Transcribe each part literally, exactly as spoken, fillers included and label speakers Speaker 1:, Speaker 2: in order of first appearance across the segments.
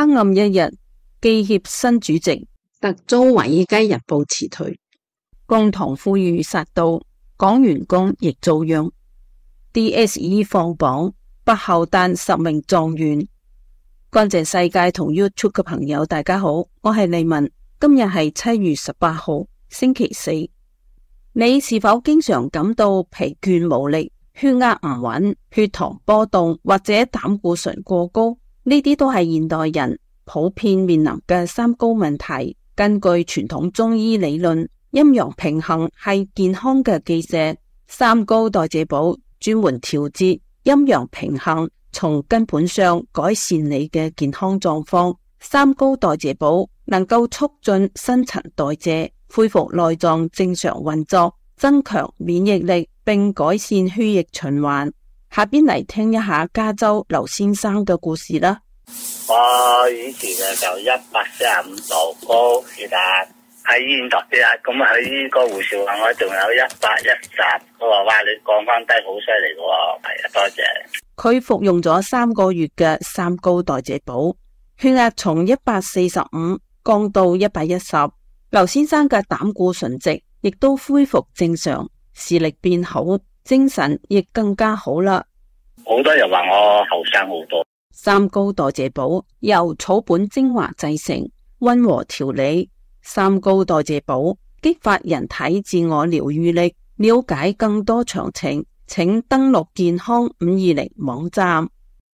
Speaker 1: 黑暗一日，記協新主席突遭《華爾街日報》辭退，共同呼籲殺到港員工亦遭殃。D S E 放榜，北後誕十名狀元。乾淨世界同 YouTube 嘅朋友，大家好，我係利文。今日係七月十八號，星期四。你是否經常感到疲倦無力、血壓唔穩、血糖波動或者膽固醇過高？呢啲都係現代人普遍面臨嘅三高問題。根據傳統中醫理論，陰陽平衡係健康嘅基石。三高代謝寶專門調節陰陽平衡，從根本上改善你嘅健康狀況。三高代謝寶能夠促進新陳代謝，恢復內臟正常運作，增強免疫力，並改善血液循環。下邊嚟聽一下加州劉先生嘅故事啦。
Speaker 2: 我以前啊就一百四十五度高血壓，喺醫院度啲啦，咁啊喺個護士話我仲有一百一十，佢話哇你降翻低好犀利嘅喎，係啊多謝。
Speaker 1: 佢服用咗三個月嘅三高代謝寶，血壓從一百四十五降到一百一十，劉先生嘅膽固醇值亦都恢復正常，視力變好，精神亦更加好啦。
Speaker 2: 好多人話我後生好多。
Speaker 1: 三高代謝寶由草本精華製成，溫和調理。三高代謝寶激發人體自我療癒力。了解更多詳情，請登錄健康五二零網站。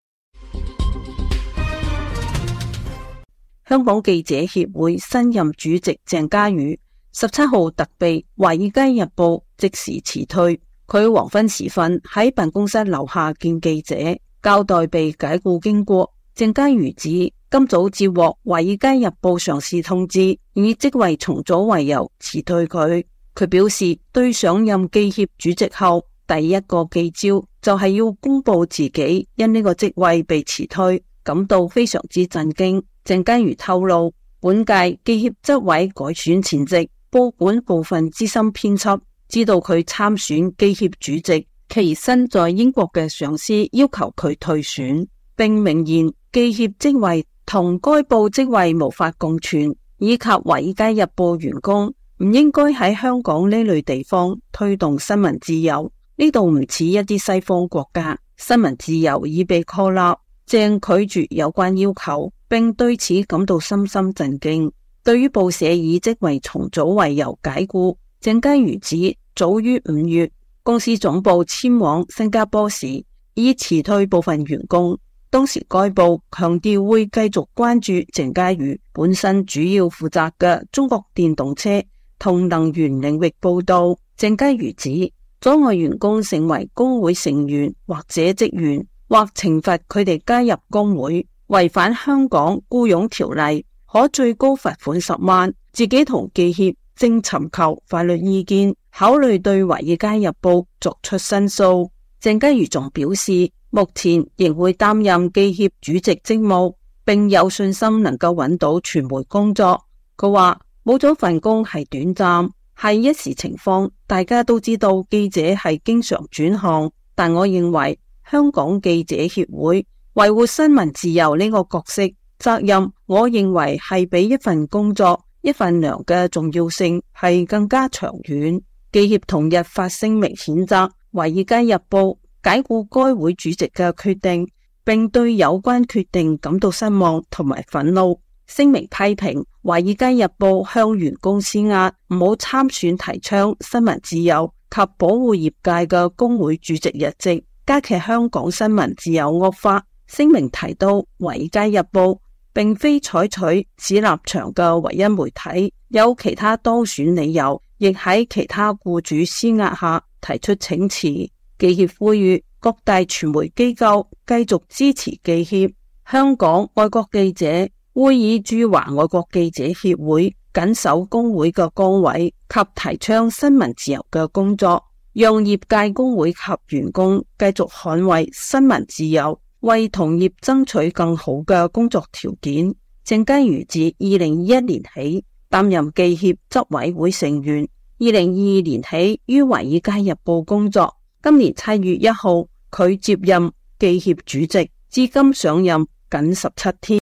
Speaker 1: 香港記者協會新任主席鄭家瑜十七號特被《華爾街日報》即時辭退。佢黃昏時分喺辦公室樓下見記者，交代被解雇經過。鄭家瑜指今早接獲《華爾街日報》上司通知，以職位重組為由辭退佢。佢表示對上任記協主席後第一個記招就係要公布自己因呢個職位被辭退，感到非常之震驚。鄭家瑜透露，本屆記協執委改選前夕，報館部分資深編輯知道佢參選記協主席，其身在英國嘅上司要求佢退選，並明言記協職位同該報職位無法共存，以及華爾街日報員工唔應該喺香港呢類地方推動新聞自由。呢度唔似一啲西方國家，新聞自由已被確立。鄭拒絕有關要求，並對此感到深深震驚。對於報社以職位重組為由解雇，鄭家瑜指早於五月公司總部遷往新加坡時已辭退部分員工。當時該報強調會繼續關注鄭家瑜本身主要負責嘅中國電動車同能源領域報道。鄭家瑜指阻礙員工成為工會成員或者職員，或懲罰佢哋加入工會，違反香港僱傭條例，可最高罰款十萬。自己同記協正尋求法律意見，考慮對華爾街日報作出申訴。鄭家瑜仲表示，目前仍會擔任記協主席職務，並有信心能夠揾到傳媒工作。佢話冇咗份工係短暫，係一時情況。大家都知道記者係經常轉行，但我認為香港記者協會維護新聞自由呢個角色責任，我認為係比一份工作一份糧嘅重要性係更加長遠。記協同日發聲明譴責《華爾街日報》解雇該會主席嘅決定，並對有關決定感到失望同埋憤怒。聲明批評《華爾街日報》向員工施壓，唔好參選提倡新聞自由及保護業界嘅工會主席一職，加劇香港新聞自由惡化。聲明提到，《華爾街日報》並非採取此立場嘅唯一媒體，有其他當選理由，亦喺其他僱主施壓下提出請辭。記協呼籲各大傳媒機構繼續支持記協。香港外國記者會以駐華外國記者協會緊守工會嘅崗位及提倡新聞自由嘅工作，讓業界工會及員工繼續捍衛新聞自由，為同業爭取更好嘅工作條件。鄭家瑜自二零二一年起擔任記協執委會成員，二零二二年起於華爾街日報工作。今年七月一號佢接任記協主席，至今上任僅十七天。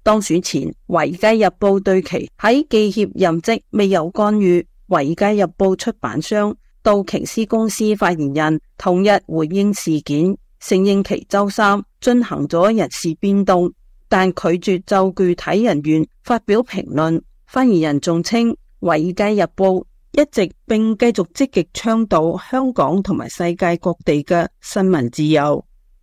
Speaker 1: 當選前，《華爾街日報》對其喺記協任職未有干預。《華爾街日報》出版商道瓊斯公司發言人同日回應事件，承認其周三進行咗人事變動，但拒絕就具體人員發表評論。發言人仲稱，《華爾街日報》一直並繼續積極倡導香港同埋世界各地嘅新聞自由。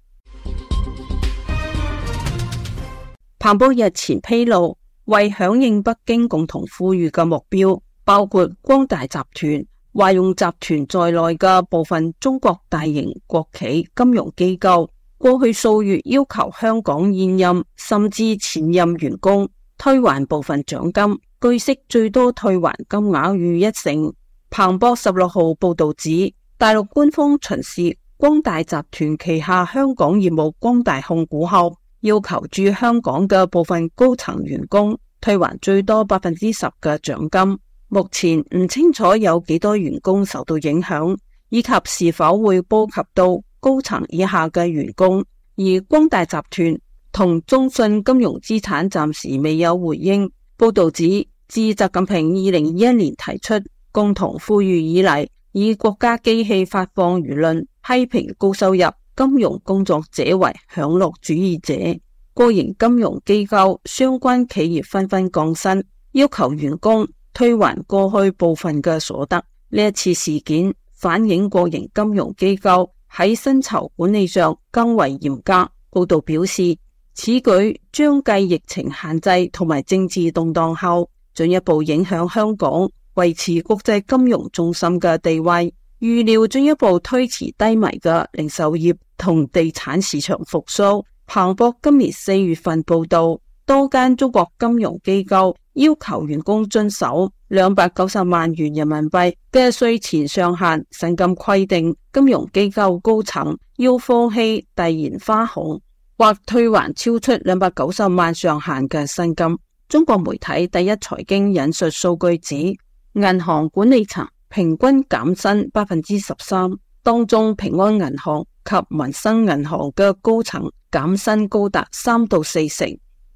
Speaker 1: 彭博日前披露，為響應北京共同富裕嘅目標，包括光大集團、華融集團在內嘅部分中國大型國企金融機構，過去數月要求香港現任甚至前任員工退還部分獎金，據悉最多退還金額逾一成。彭博十六號報道指，大陸官方巡視光大集團旗下香港業務光大控股後，要求駐香港嘅部分高層員工退還最多百分之十嘅獎金。目前唔清楚有幾多員工受到影響，以及是否會波及到高層以下嘅員工。而光大集團同中信金融資產暫時未有回應。報道指，自習近平二零二一年提出共同富裕以嚟，以國家機器發放輿論，批評高收入金融工作者為享樂主義者，個營金融機構相關企業紛紛降薪，要求員工退還過去部分嘅所得。呢一次事件反映國營金融機構喺薪酬管理上更為嚴格。報道表示，此舉將繼疫情限制同埋政治動盪後，進一步影響香港維持國際金融中心嘅地位，預料進一步推遲低迷嘅零售業同地產市場復甦。彭博今年四月份報道，多間中國金融機構要求員工遵守兩百九十萬元人民幣嘅稅前上限薪金規定，金融機構高層要放棄遞延花紅或退還超出兩百九十萬上限嘅薪金。中國媒體第一財經引述數據指，銀行管理層平均減薪百分之十三，當中平安銀行及民生銀行嘅高層減薪高達三到四成。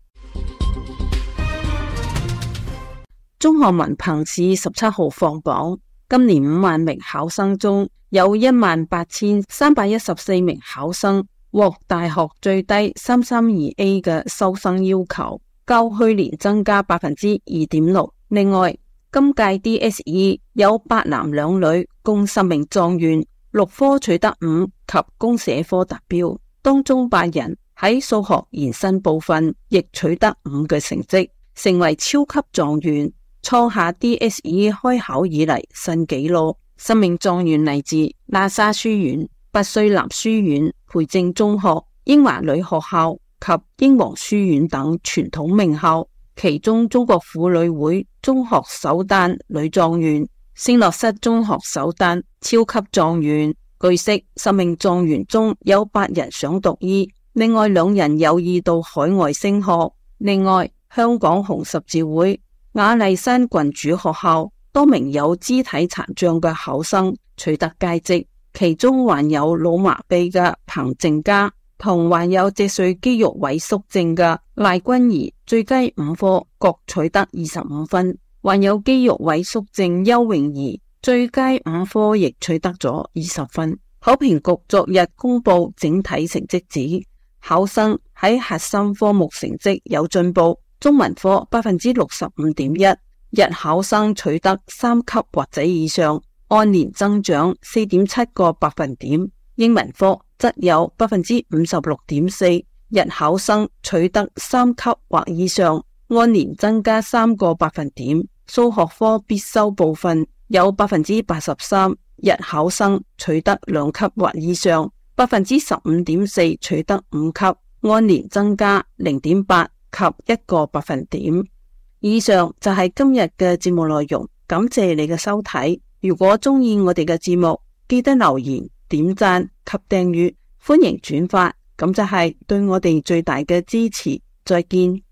Speaker 1: 中學文憑試十七號放榜，今年五萬名考生中有一萬八千三百一十四名考生獲大學最低三三二 A 嘅收生要求，較去年增加百分之二點六。另外，今屆 D S E 有八男兩女共十名狀元，六科取得五及公社科達標，當中八人喺數學延伸部分亦取得五嘅成績，成為超級狀元，創下 D S E 開考以嚟新紀錄。十名狀元嚟自喇沙書院、拔萃男書院、培正中學、英華女學校及英皇書院等傳統名校。其中中國婦女會中學首誕女狀元、聖諾瑟中學首誕超級狀元。據悉，十名狀元中有八人想讀醫，另外兩人有意到海外升學。另外，香港紅十字會雅麗珊郡主學校多名有肢體殘障嘅考生取得佳績，其中還有腦麻痹嘅彭靜嘉同患有脊髓肌肉萎縮症嘅賴君儀最佳五科各取得二十五分，患有肌肉萎縮症邱詠儀最佳五科亦取得咗二十分。考評局昨日公布整體成績指，考生喺核心科目成績有進步，中文科百分之六十五點一，日考生取得三級或者以上，按年增長四點七個百分點。英文科則有百分之五十六點四，日考生取得三級或以上，按年增加三個百分點。數學科必修部分有百分之八十三，日考生取得兩級或以上，百分之十五點四取得五級，按年增加零點八及一個百分點。以上就係今日嘅節目內容，感謝你嘅收睇。如果鍾意我哋嘅節目，記得留言、點讚及訂閱，歡迎轉發，咁就係對我哋最大嘅支持。再見。